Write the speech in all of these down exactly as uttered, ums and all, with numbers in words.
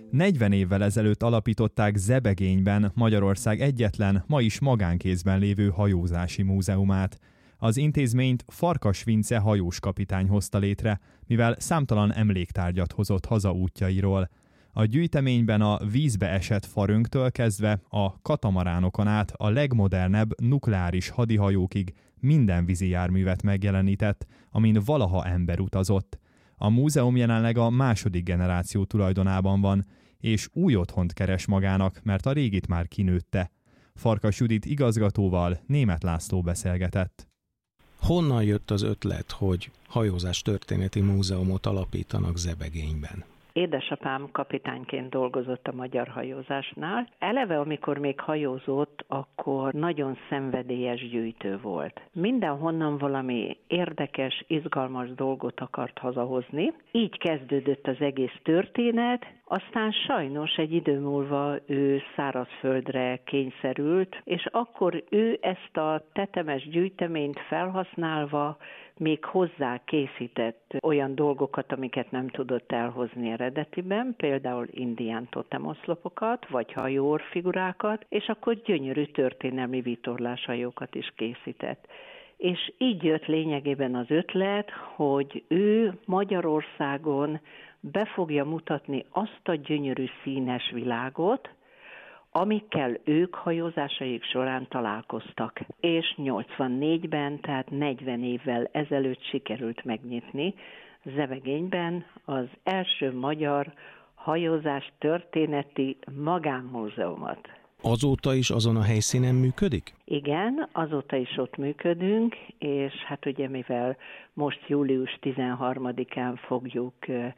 negyven évvel ezelőtt alapították Zebegényben Magyarország egyetlen, ma is magánkézben lévő hajózási múzeumát. Az intézményt Farkas Vince hajós kapitány hozta létre, mivel számtalan emléktárgyat hozott haza útjairól. A gyűjteményben a vízbe esett farönktől kezdve a katamaránokon át a legmodernebb nukleáris hadihajókig minden vízi járművet megjelenített, amin valaha ember utazott. A múzeum jelenleg a második generáció tulajdonában van, és új otthont keres magának, mert a régit már kinőtte. Farkas Judit igazgatóval Németh László beszélgetett. Honnan jött az ötlet, hogy hajózás történeti múzeumot alapítanak Zebegényben? Édesapám kapitányként dolgozott a magyar hajózásnál. Eleve, amikor még hajózott, akkor nagyon szenvedélyes gyűjtő volt. Mindenhonnan valami érdekes, izgalmas dolgot akart hazahozni. Így kezdődött az egész történet, aztán sajnos egy idő múlva ő szárazföldre kényszerült, és akkor ő ezt a tetemes gyűjteményt felhasználva még hozzá készített olyan dolgokat, amiket nem tudott elhozni eredetiben, például indián totemoszlopokat, vagy hajóorfigurákat, és akkor gyönyörű történelmi vitorláshajókat is készített. És így jött lényegében az ötlet, hogy ő Magyarországon be fogja mutatni azt a gyönyörű színes világot, amikkel ők hajózásaik során találkoztak. És nyolcvannégyben, tehát negyven évvel ezelőtt sikerült megnyitni Zebegényben az első magyar hajózás történeti magánmúzeumot. Azóta is azon a helyszínen működik? Igen, azóta is ott működünk, és hát ugye mivel most július tizenharmadikán fogjuk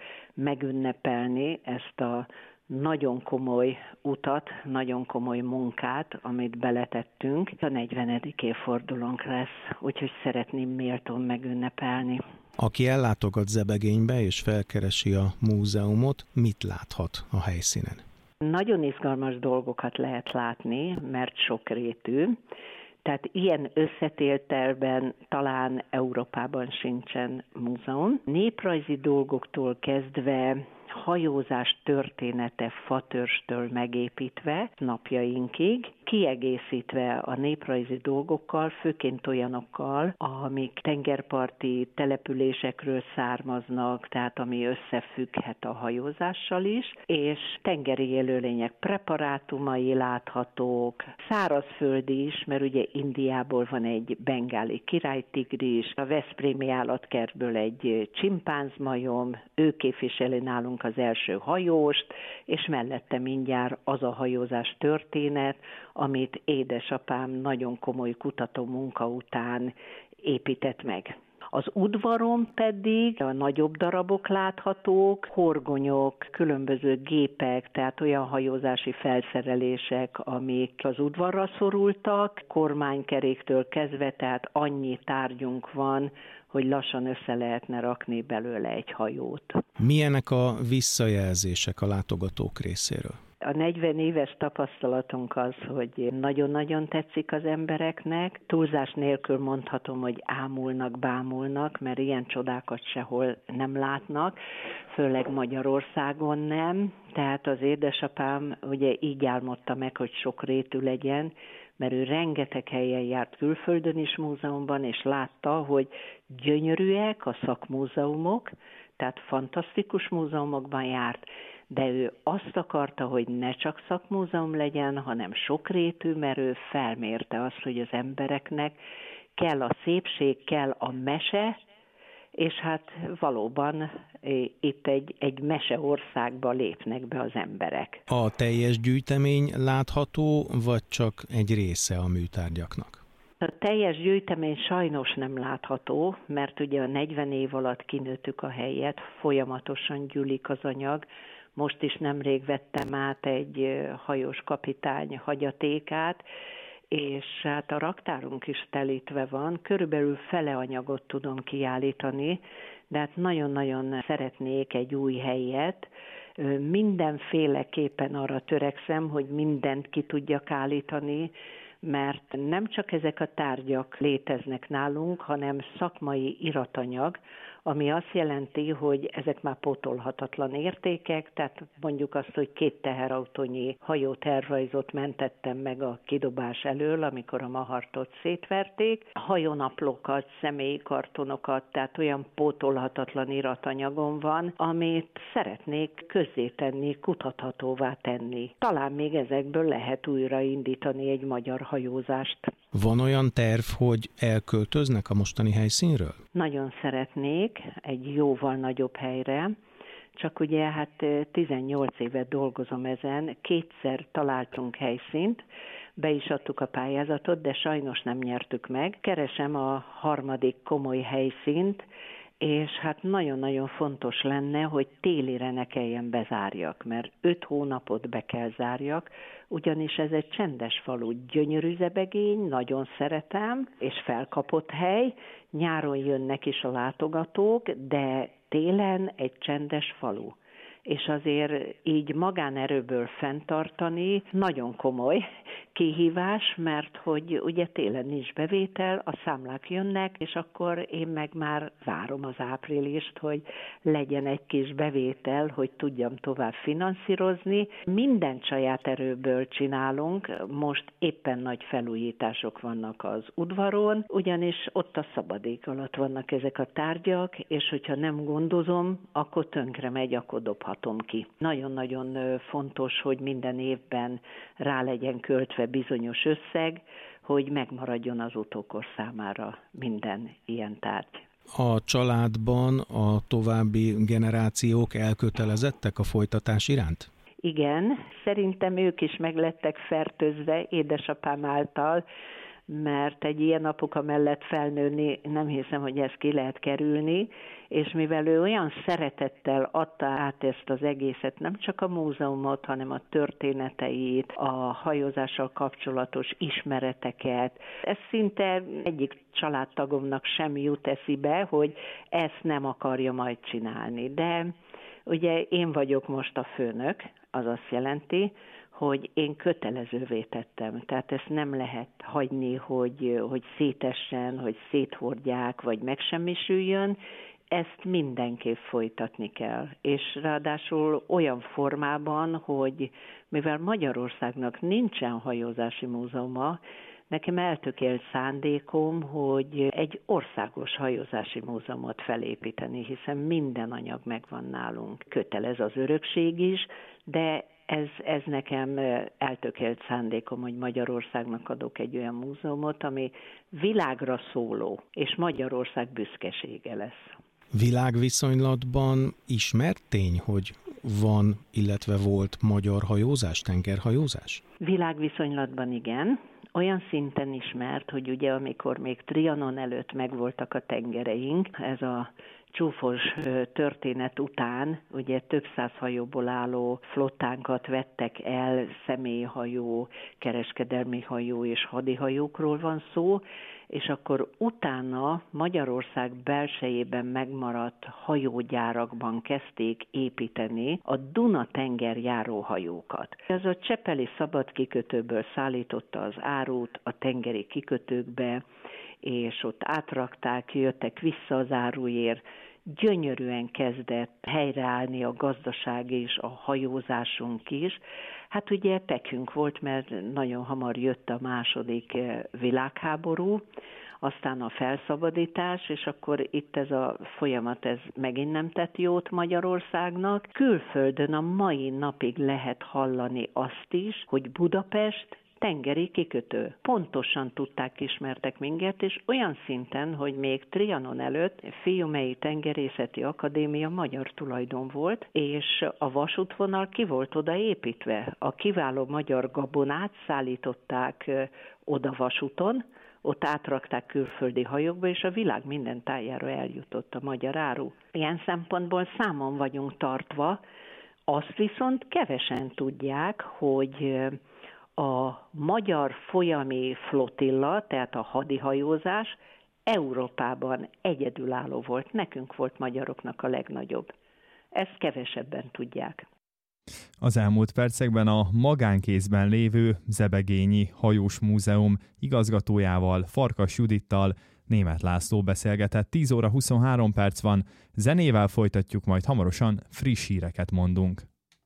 megünnepelni ezt a nagyon komoly utat, nagyon komoly munkát, amit beletettünk. A negyvenedik évfordulónk lesz, úgyhogy szeretném méltón megünnepelni. Aki ellátogat Zebegénybe és felkeresi a múzeumot, mit láthat a helyszínen? Nagyon izgalmas dolgokat lehet látni, mert sokrétű. Tehát ilyen összetételben talán Európában sincsen múzeum. Néprajzi dolgoktól kezdve hajózás története fatörstől megépítve napjainkig, kiegészítve a néprajzi dolgokkal, főként olyanokkal, amik tengerparti településekről származnak, tehát ami összefügghet a hajózással is, és tengeri élőlények preparátumai láthatók, szárazföldi is, mert ugye Indiából van egy bengáli királytigris, a veszprémi állatkertből egy csimpánzmajom, ő képviseli nálunk az első hajóst, és mellette mindjárt az a hajózás történet, amit édesapám nagyon komoly kutató munka után épített meg. Az udvaron pedig a nagyobb darabok láthatók, horgonyok, különböző gépek, tehát olyan hajózási felszerelések, amik az udvarra szorultak, kormánykeréktől kezdve, tehát annyi tárgyunk van, hogy lassan össze lehetne rakni belőle egy hajót. Milyenek a visszajelzések a látogatók részéről? A negyven éves tapasztalatunk az, hogy nagyon-nagyon tetszik az embereknek. Túlzás nélkül mondhatom, hogy ámulnak, bámulnak, mert ilyen csodákat sehol nem látnak, főleg Magyarországon nem. Tehát az édesapám ugye így álmodta meg, hogy sokrétű legyen, mert ő rengeteg helyen járt külföldön is múzeumban, és látta, hogy gyönyörűek a szakmúzeumok, tehát fantasztikus múzeumokban járt, de ő azt akarta, hogy ne csak szakmúzeum legyen, hanem sokrétű, mert ő felmérte azt, hogy az embereknek kell a szépség, kell a mese, és hát valóban itt egy, egy meseországba lépnek be az emberek. A teljes gyűjtemény látható, vagy csak egy része a műtárgyaknak? A teljes gyűjtemény sajnos nem látható, mert ugye a negyven év alatt kinőttük a helyet, folyamatosan gyűlik az anyag. Most is nemrég vettem át egy hajós kapitány hagyatékát, és hát a raktárunk is telítve van, körülbelül fele anyagot tudom kiállítani, de hát nagyon-nagyon szeretnék egy új helyet. Mindenféleképpen arra törekszem, hogy mindent ki tudjak állítani, mert nem csak ezek a tárgyak léteznek nálunk, hanem szakmai iratanyag, ami azt jelenti, hogy ezek már pótolhatatlan értékek, tehát mondjuk azt, hogy két teherautónyi hajótervrajzot mentettem meg a kidobás elől, amikor a Mahartot szétverték, hajónaplókat, személyi kartonokat, tehát olyan pótolhatatlan iratanyagom van, amit szeretnék közzétenni, kutathatóvá tenni. Talán még ezekből lehet újraindítani egy magyar hajózást. Van olyan terv, hogy elköltöznek a mostani helyszínről? Nagyon szeretnék egy jóval nagyobb helyre, csak ugye hát tizennyolc évet dolgozom ezen, kétszer találtunk helyszínt, be is adtuk a pályázatot, de sajnos nem nyertük meg. Keresem a harmadik komoly helyszínt, és hát nagyon-nagyon fontos lenne, hogy télire ne kelljen bezárjak, mert öt hónapot be kell zárjak, ugyanis ez egy csendes falu, gyönyörű Zebegény, nagyon szeretem, és felkapott hely, nyáron jönnek is a látogatók, de télen egy csendes falu. És azért így magánerőből fenntartani nagyon komoly kihívás, mert hogy ugye télen nincs bevétel, a számlák jönnek, és akkor én meg már várom az áprilist, hogy legyen egy kis bevétel, hogy tudjam tovább finanszírozni. Mindent saját erőből csinálunk, most éppen nagy felújítások vannak az udvaron, ugyanis ott a szabadék alatt vannak ezek a tárgyak, és hogyha nem gondozom, akkor tönkre megy, akkor dobhatom ki. Nagyon-nagyon fontos, hogy minden évben rá legyen költve bizonyos összeg, hogy megmaradjon az utókor számára minden ilyen tárgy. A családban a további generációk elkötelezettek a folytatás iránt? Igen, szerintem ők is meglettek fertőzve édesapám által, mert egy ilyen apuka mellett felnőni nem hiszem, hogy ezt ki lehet kerülni, és mivel ő olyan szeretettel adta át ezt az egészet, nem csak a múzeumot, hanem a történeteit, a hajózással kapcsolatos ismereteket, ez szinte egyik családtagomnak sem jut eszibe, hogy ezt nem akarja majd csinálni. De ugye én vagyok most a főnök, az azt jelenti, hogy én kötelezővé tettem. Tehát ezt nem lehet hagyni, hogy, hogy szétessen, hogy széthordják, vagy megsemmisüljön. Ezt mindenképp folytatni kell. És ráadásul olyan formában, hogy mivel Magyarországnak nincsen hajózási múzeuma, nekem eltökélt szándékom, hogy egy országos hajózási múzeumot felépíteni, hiszen minden anyag megvan nálunk. Kötelez az örökség is, de Ez, ez nekem eltökélt szándékom, hogy Magyarországnak adok egy olyan múzeumot, ami világra szóló, és Magyarország büszkesége lesz. Világviszonylatban ismert tény, hogy van, illetve volt magyar hajózás, tengerhajózás? Világviszonylatban igen. Olyan szinten ismert, hogy ugye amikor még Trianon előtt megvoltak a tengereink, ez a csúfos történet után ugye több száz hajóból álló flottánkat vettek el, személyhajó, kereskedelmi hajó és hadihajókról van szó, és akkor utána Magyarország belsejében megmaradt hajógyárakban kezdték építeni a Duna-tenger járóhajókat. Ez a csepeli szabad kikötőből szállította az árut a tengeri kikötőkbe, és ott átrakták, jöttek vissza az áruért, gyönyörűen kezdett helyreállni a gazdaság és a hajózásunk is. Hát ugye pekünk volt, mert nagyon hamar jött a második világháború, aztán a felszabadítás, és akkor itt ez a folyamat, ez megint nem tett jót Magyarországnak. Külföldön a mai napig lehet hallani azt is, hogy Budapest tengeri kikötő. Pontosan tudták, ismertek minket, és olyan szinten, hogy még Trianon előtt Fiumei Tengerészeti Akadémia magyar tulajdon volt, és a vasútvonal ki volt oda építve. A kiváló magyar gabonát szállították oda vasúton, ott átrakták külföldi hajókba, és a világ minden tájára eljutott a magyar áru. Ilyen szempontból számon vagyunk tartva, azt viszont kevesen tudják, hogy a magyar folyami flotilla, tehát a hadihajózás Európában egyedülálló volt. Nekünk volt magyaroknak a legnagyobb. Ezt kevesebben tudják. Az elmúlt percekben a magánkézben lévő Zebegényi Hajós Múzeum igazgatójával, Farkas Judittal Németh László beszélgetett, tíz óra huszonhárom perc van, zenével folytatjuk, majd hamarosan friss híreket mondunk.